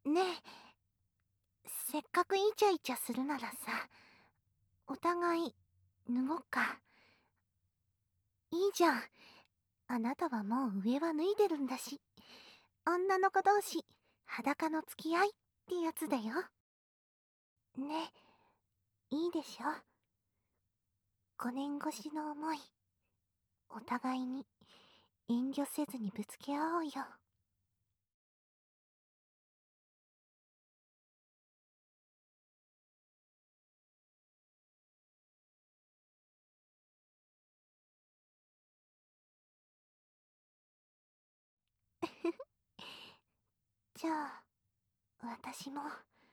ねえ、せっかくイチャイチャするならさ、お互い脱ごっか。いいじゃん。あなたはもう上は脱いでるんだし、女の子同士裸の付き合いってやつだよ。ね、いいでしょ。5年越しの思い、お互いに遠慮せずにぶつけ合おうよ。じゃあ私も。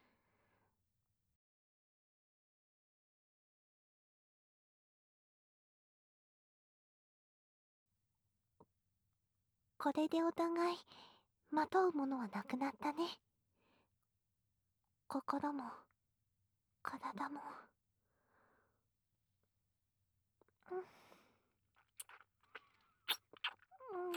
これでお互いまとうものはなくなったね。心も体も。うん、うん、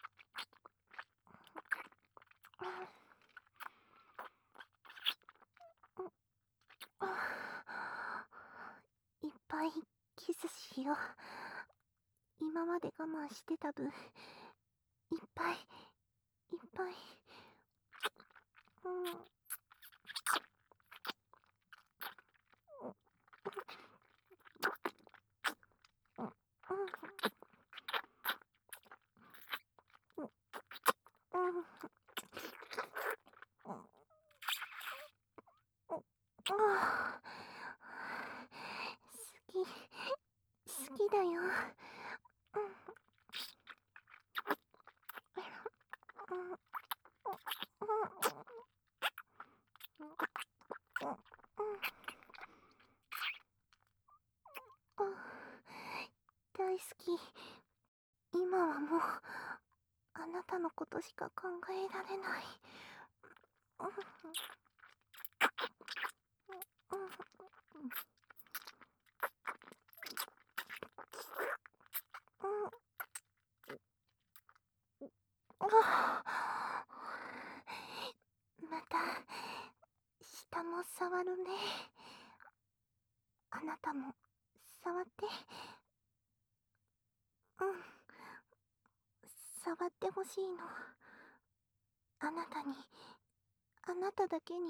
いっぱいキスしよう。今まで我慢してた分、いっぱいいっぱい。うん、うん、うん、うん、好きだよ。大好き。今はもうあなたのことしか考えられない。また下も触るね。あなたも触って。うん、触ってほしいの。あなたに、あなただけに。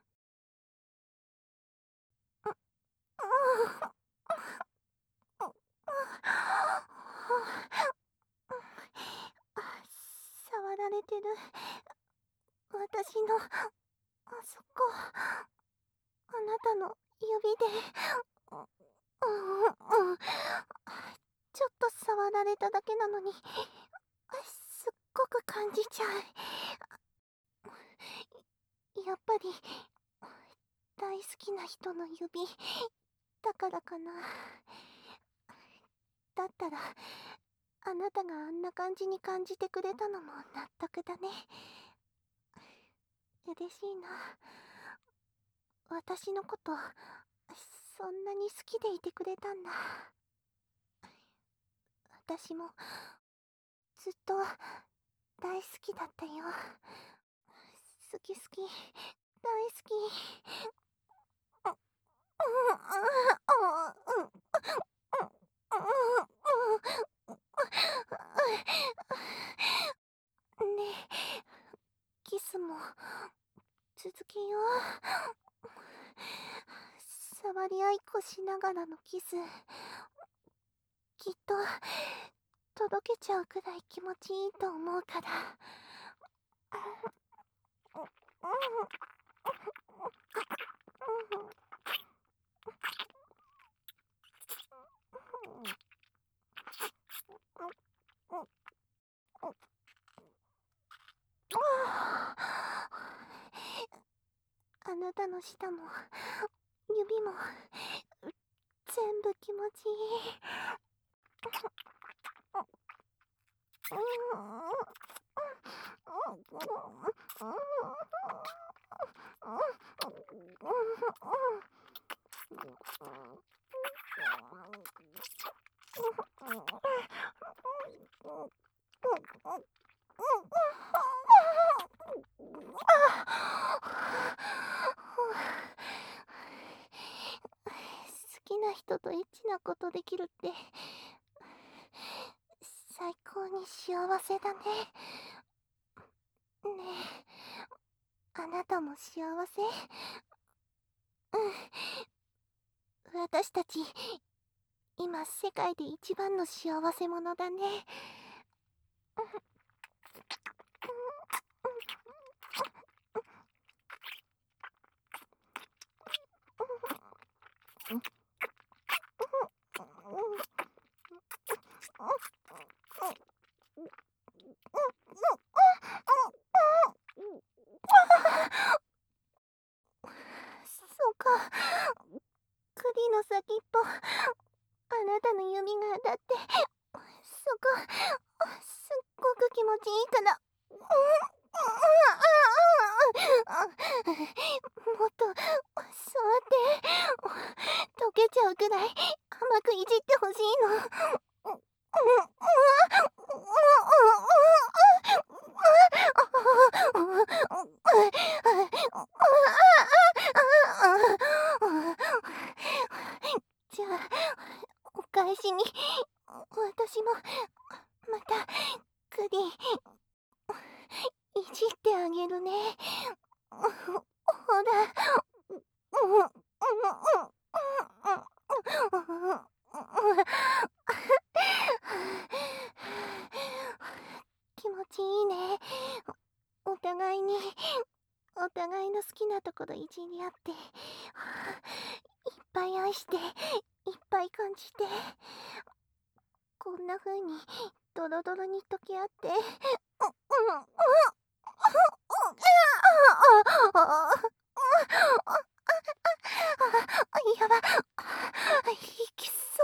触られてる。私のあそこ、あなたの指で。ちょっと触られただけなのに、すっごく感じちゃう。やっぱり大好きな人の指だからかな。だったらあなたがあんな感じに感じてくれたのも納得だね。嬉しいな。私のことそんなに好きでいてくれたんだ。私もずっと大好きだったよ。好き好き、大好き。ねえ、キスも続けよう。触り合いっこしながらのキス、きっと届けちゃうくらい気持ちいいと思うから。あなたの舌も指も全部気持ちいい。 人とエッチなことできるって最高に幸せだね。ねえ、あなたも幸せ？私たち今世界で一番の幸せ者だね。そうか、栗の先っぽ、あなたの指が当たって、そこ、すっごく気持ちいいから。もっと触って溶けちゃうくらい甘くいじってほしいの。じゃあお返しに私もまたクリいじってあげるね。ほら。気持ちいいね。お互いにお互いの好きなところいじり合っていっぱい愛していっぱい感じて、こんな風にドロドロに溶け合ってやば、きそう。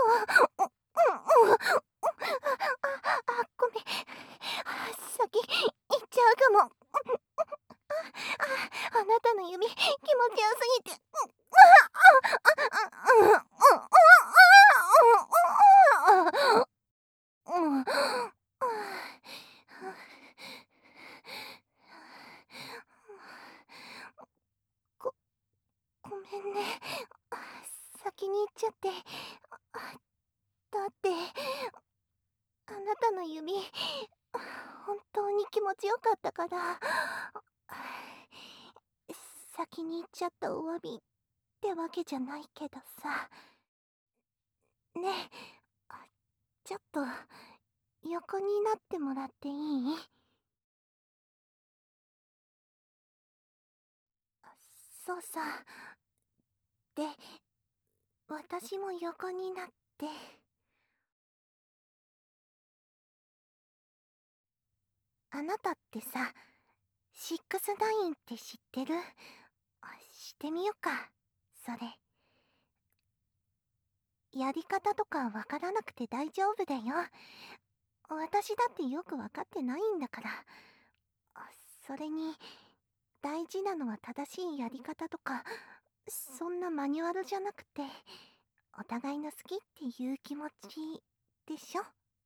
ごめん。先行っちゃうかも。あなたの指気持ちよすぎて。ご、ごめんね。先に行っちゃって。だって、あなたの指、本当に気持ちよかったから。先に行っちゃったお詫びってわけじゃないけどさ。ねえ、ちょっと横になってもらっていい？そうさ。で、私も横になって。あなたってさ、69って知ってる？してみよっか、それ。やり方とかわからなくて大丈夫だよ。私だってよくわかってないんだから。それに、大事なのは正しいやり方とか、そんなマニュアルじゃなくて、お互いの好きっていう気持ちでしょ？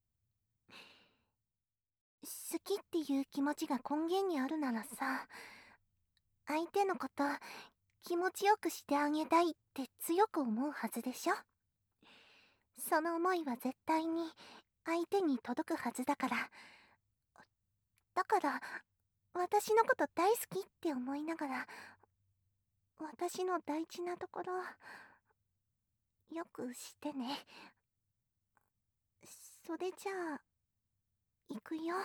好きっていう気持ちが根源にあるならさ、相手のこと気持ちよくしてあげたいって強く思うはずでしょ？その思いは絶対に相手に届くはずだから。だから私のこと大好きって思いながら、私の大事なところよくしてね。それじゃあ行くよ。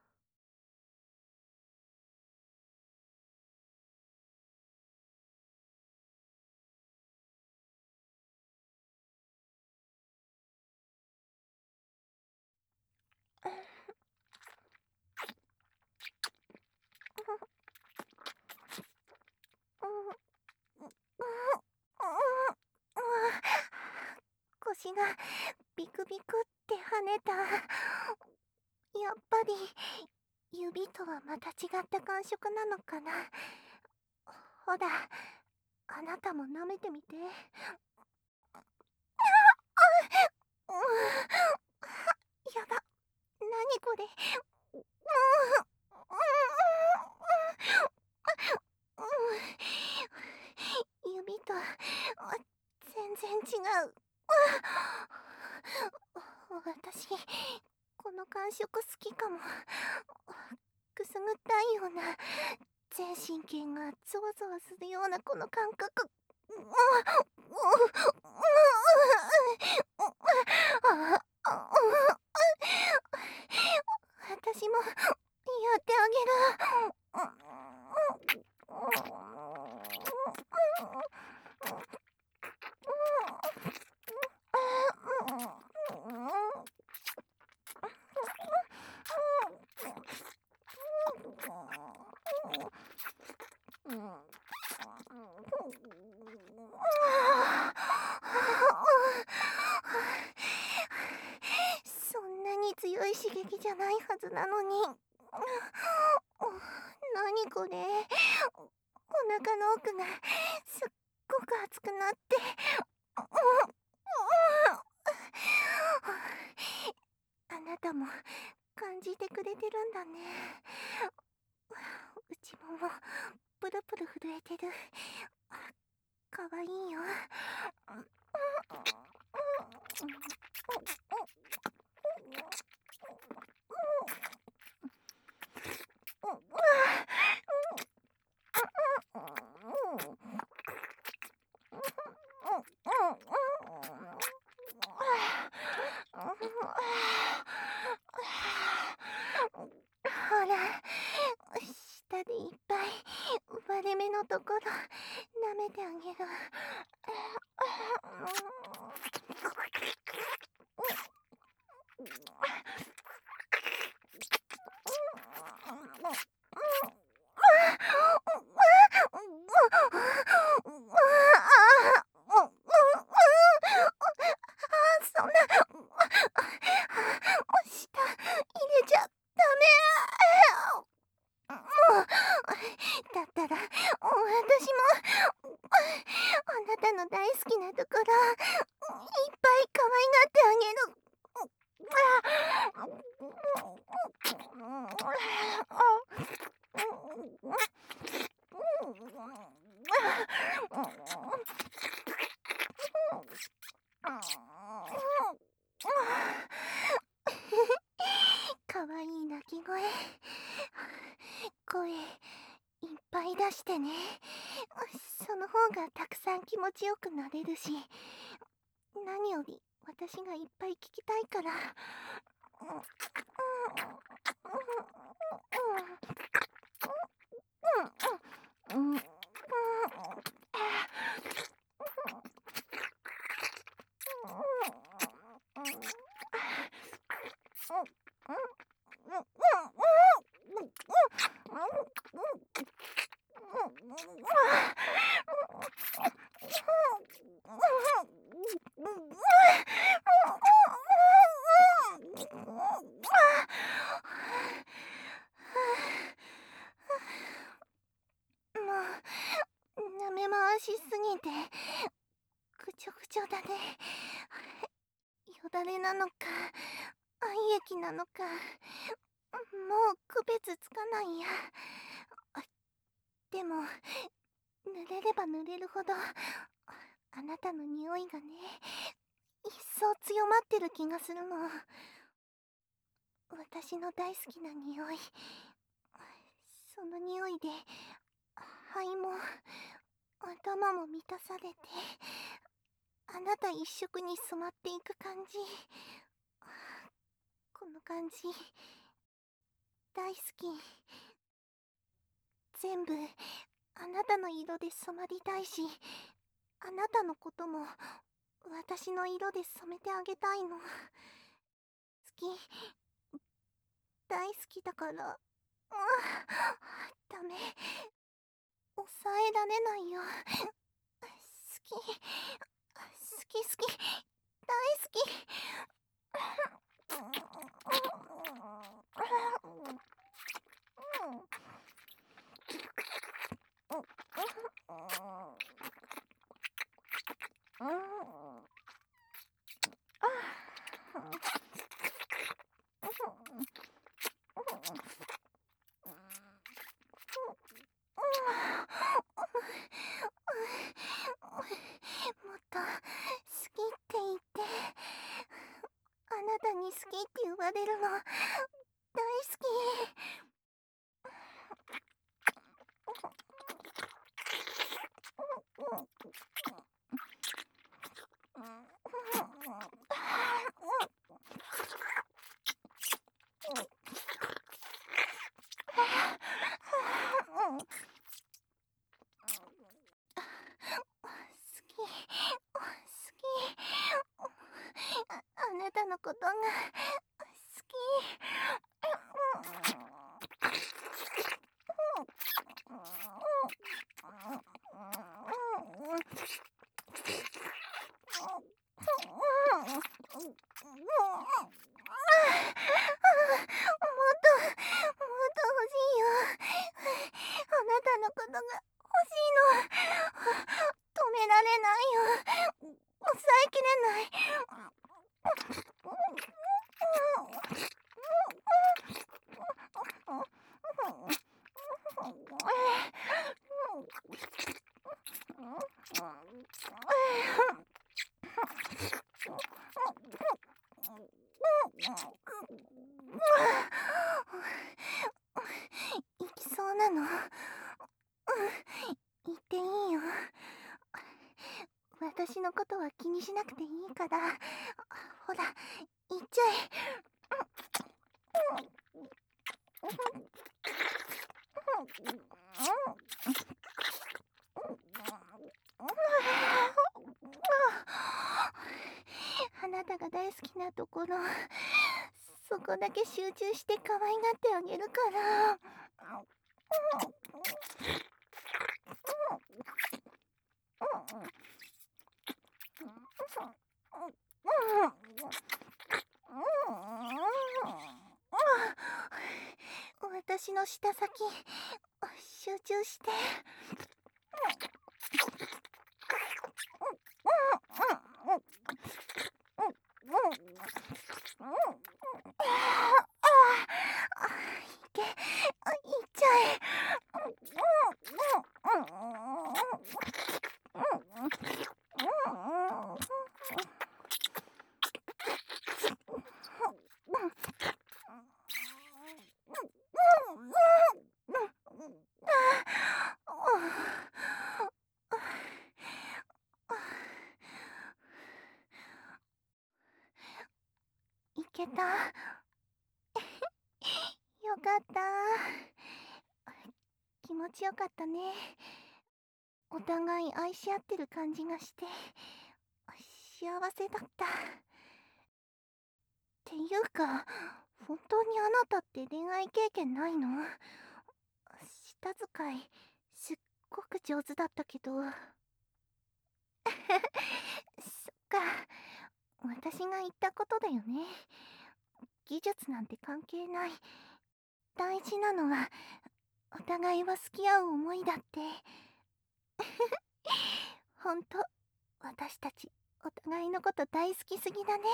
腰がビクビクって跳ねた。やっぱり指とはまた違った感触なのかな。ほら、あなたも舐めてみて。やば、なにこれ。指と全然違う。 感触好きかも。くすぐったいような、全神経がゾワゾワするようなこの感覚。私もやってあげる。そんなに強い刺激じゃないはずなのに。何これ。お腹の奥がすっごく熱くなって。あなたも感じてくれてるんだね。内ももプルプル震えてる。かわいいよ。ほら、下でいっぱい割れ目のところ舐めてあげる。そんな、舌入れちゃダメ。もう、だったら私もあなたの大好きなところいっぱい可愛がってあげる。かわいい鳴き声。声いっぱい出してね。その方がたくさん気持ちよくなれるし、何より私がいっぱい聞きたいから。舐め回しすぎてぐちょぐちょだね。よだれなのか愛液なのかもう区別つかないや。でも濡れれば濡れるほどあなたの匂いがね、一層強まってる気がするの。私の大好きな匂い。その匂いで肺も頭も満たされて、あなた一色に染まっていく感じ。この感じ大好き。全部あなたの色で染まりたいし、あなたのことも私の色で染めてあげたいの。好き、大好きだから。ダメ、抑えられないよ。好き、好き好き、大好き。もっと好きって言って。あなたに好きって言われるのことが好き。欲しいよ。あなたのことが欲しいの。止められないよ。抑えきれない。行きそうなの？言っていいよ。私のことは気にしなくていいから、ほら、行っちゃえ。あなたが大好きなところ、そこだけ集中して可愛がってあげるから。私の舌先、集中して。いけ、いっちゃえ。いけた。よかった。気持ちよかったね。お互い愛し合ってる感じがして幸せだった。っていうか、本当にあなたって恋愛経験ないの？舌使いすっごく上手だったけど。そっか、私が言ったことだよね。技術なんて関係ない。大事なのはお互いを好き合う思いだって。ほんと、私たちお互いのこと大好きすぎだね。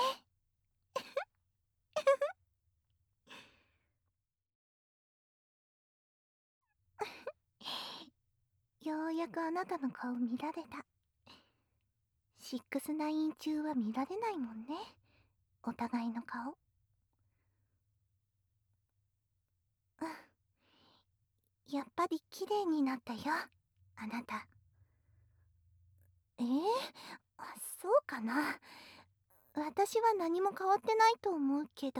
ようやくあなたの顔見られた。6-9中は見られないもんね、お互いの顔。やっぱり綺麗になったよ、あなた。そうかな。私は何も変わってないと思うけど。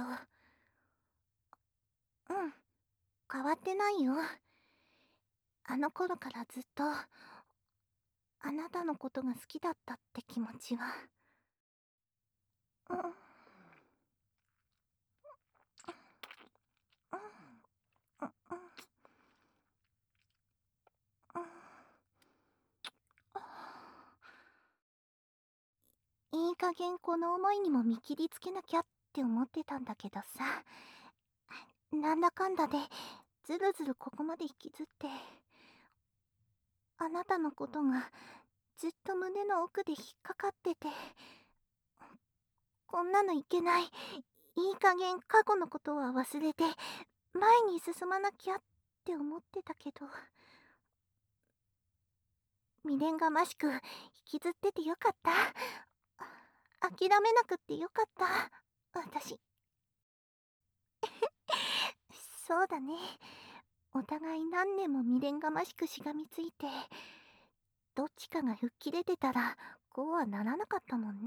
変わってないよ。あの頃からずっとあなたのことが好きだったって気持ちは。うんうんうんいい加減この思いにも見切りつけなきゃって思ってたんだけどさ、なんだかんだでずるずるここまで引きずって、あなたのことがずっと胸の奥で引っかかってて、こんなのいけない、いい加減過去のことは忘れて前に進まなきゃって思ってたけど、未練がましく引きずっててよかった。諦めなくってよかった、私。そうだね。お互い何年も未練がましくしがみついて、どっちかが吹っ切れてたらこうはならなかったもんね。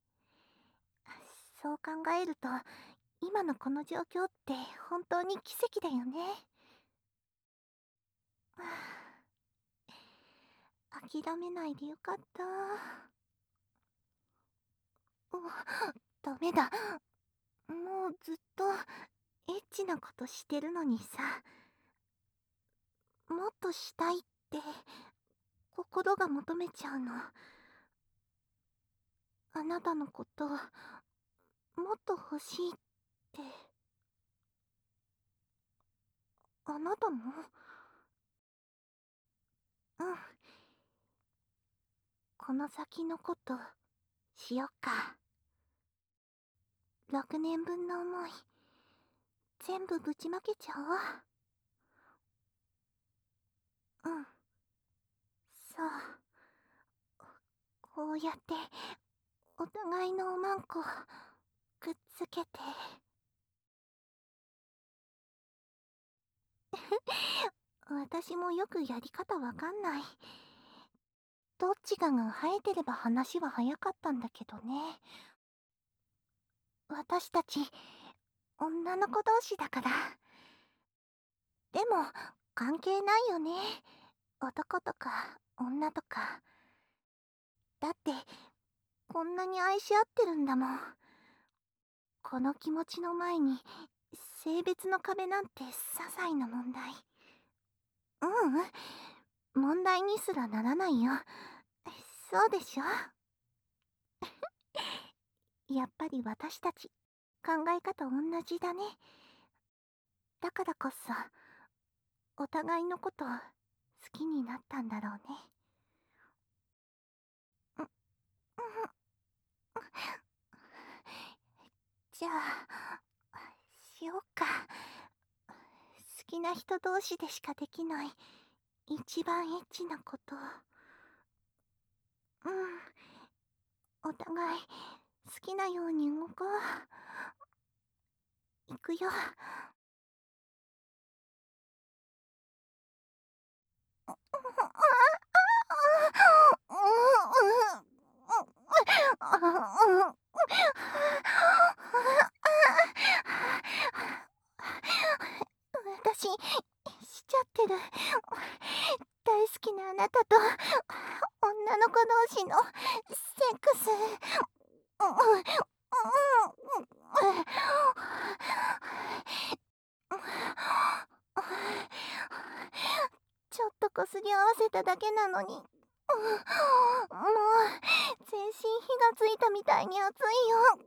そう考えると今のこの状況って本当に奇跡だよね。諦めないでよかった。ダメだ。 もうずっとエッチなことしてるのにさ、もっとしたいって心が求めちゃうの。あなたのこともっと欲しいって。あなたも？うん。この先のことしよっか。6年分の思い全部ぶちまけちゃおう。うん、そう。こうやってお互いのおまんこくっつけて。私もよくやり方わかんない。どっちかが生えてれば話は早かったんだけどね。私たち女の子同士だから。でも関係ないよね、男とか女とか。だってこんなに愛し合ってるんだもん。この気持ちの前に性別の壁なんて些細な問題。ううん、問題にすらならないよ。そうでしょ。やっぱり私たち考え方同じだね。だからこそお互いのこと好きになったんだろうね。うん、じゃあしようか。好きな人同士でしかできない一番エッチなこと。うん、お互い好きなように動こう。いくよ。私しちゃってる。大好きなあなたと女の子同士のセックス。ちょっとこすり合わせただけなのに、もう全身火がついたみたいに熱いよ。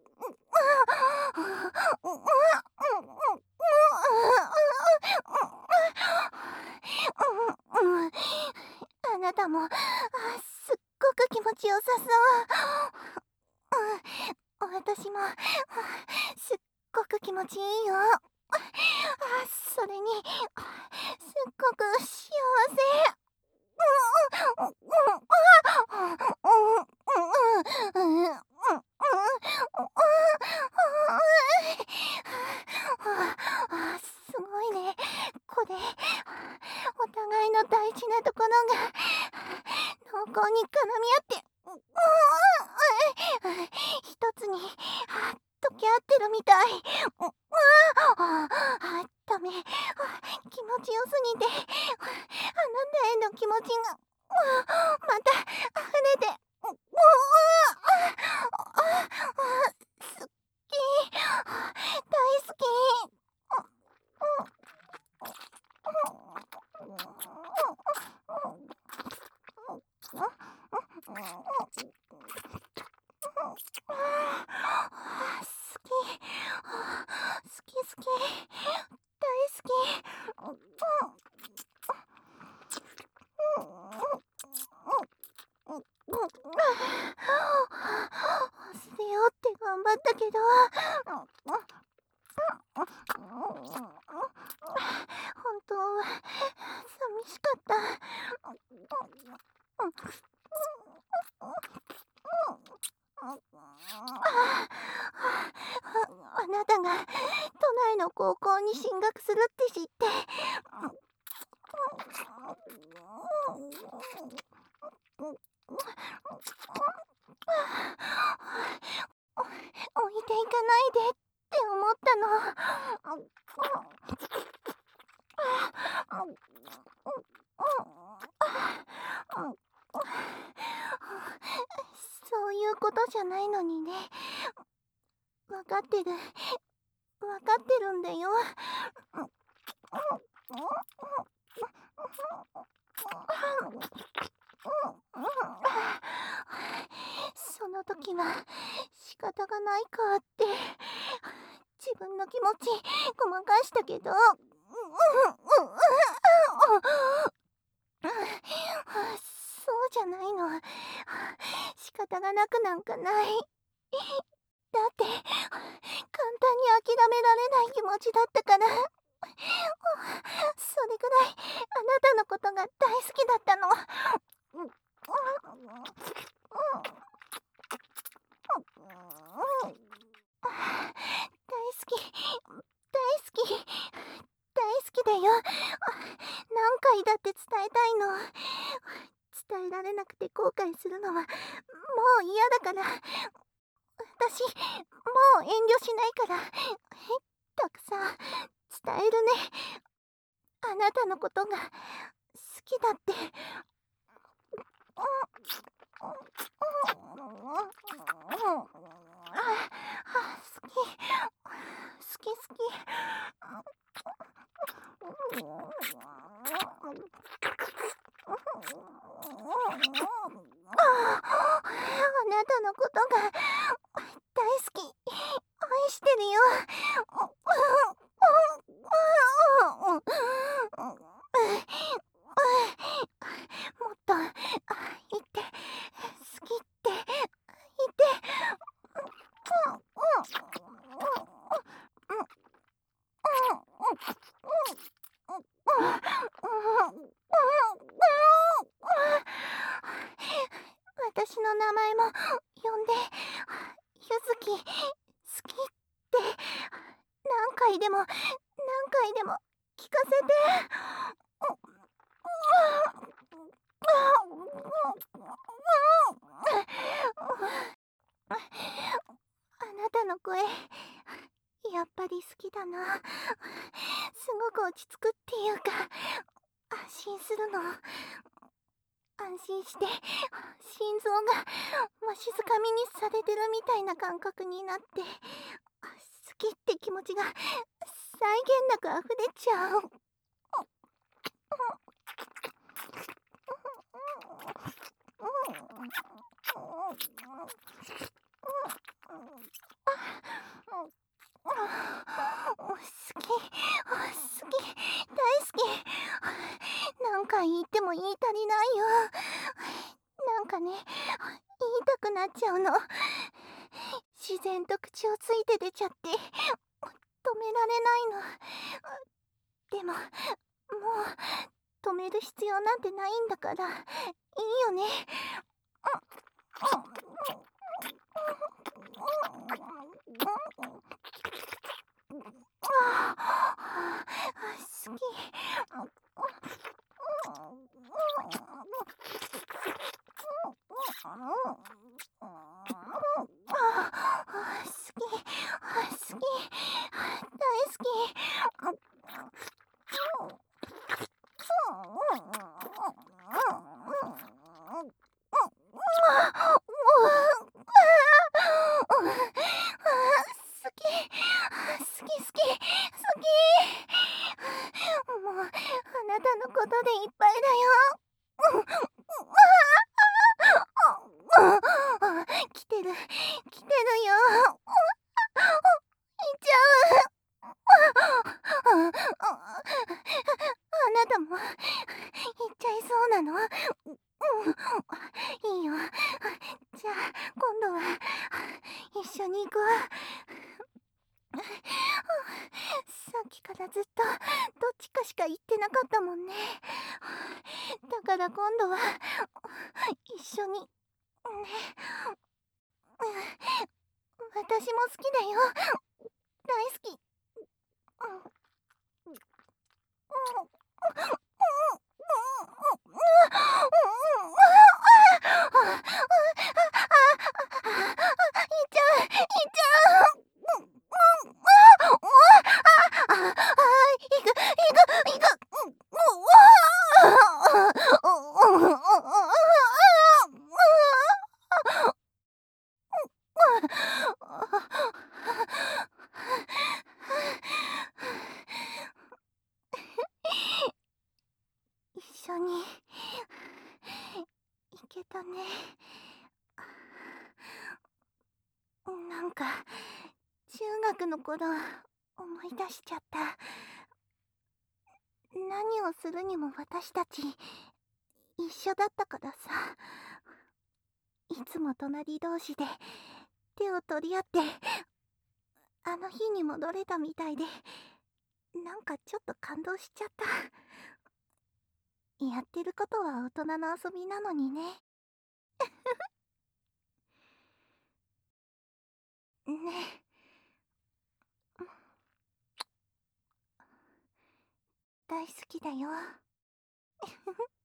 あなたもすっごく気持ちよさそう。私もすっごく気持ちいいよ。それにすっごく幸せ。すごいね。これ、お互いの大事なところが濃厚に絡み合って、一つに溶け合ってるみたい。ダメ。気持ちよすぎて、あなたへの気持ちがまた溢れて、好き、大好き。好き、大好き。捨てようって頑張ったけど、本当は寂しかった。あなたが都内の高校に進学するって知って、置いていかないでって思ったの。そういうことじゃないのにね。わかってる。 わかってるんだよ。その時は仕方がないかって自分の気持ちごまかしたけど、そうじゃないの。仕方がなくなんかない。だって簡単に諦められない気持ちだったから。それぐらいあなたのことが大好きだったの。大好き、大好き、大好きだよ。何回だって伝えたいの。伝えられなくて後悔するのはもう嫌だから。私もう遠慮しないから。たくさん伝えるね。あなたのことが好きだって。好き好き。あなたのことが大好き。愛してるよ。もっと言って、好きって言って。私の名前も呼んで。ゆずき、好きって何回でも聞かせて。あなたの声やっぱり好きだな。すごく落ち着くっていうか安心するの。安心して心臓がわしづかみにされてるみたいな感覚になって、好きって気持ちが際限なく溢れちゃう。好き、大好き。何回言っても言い足りないよ。なんかね、言いたくなっちゃうの。自然と口をついて出ちゃって止められないの。でももう止める必要なんてないんだからいいよね。好き。好き、大好き。もうあなたのことでいっぱいだよ。来てるよ。いっちゃう。あなたも行っちゃいそうなの？いいよ。じゃあ今度は一緒に行くわ。さっきからずっとどっちかしか言ってなかったもんね。だから今度は一緒にね。私も好きだよ。大好き。 にいけたね。なんか中学の頃思い出しちゃった。何をするにも私たち一緒だったからさ。いつも隣同士で手を取り合ってあの日に戻れたみたいで、なんかちょっと感動しちゃった。やってることは大人の遊びなのにね。ね。大好きだよ。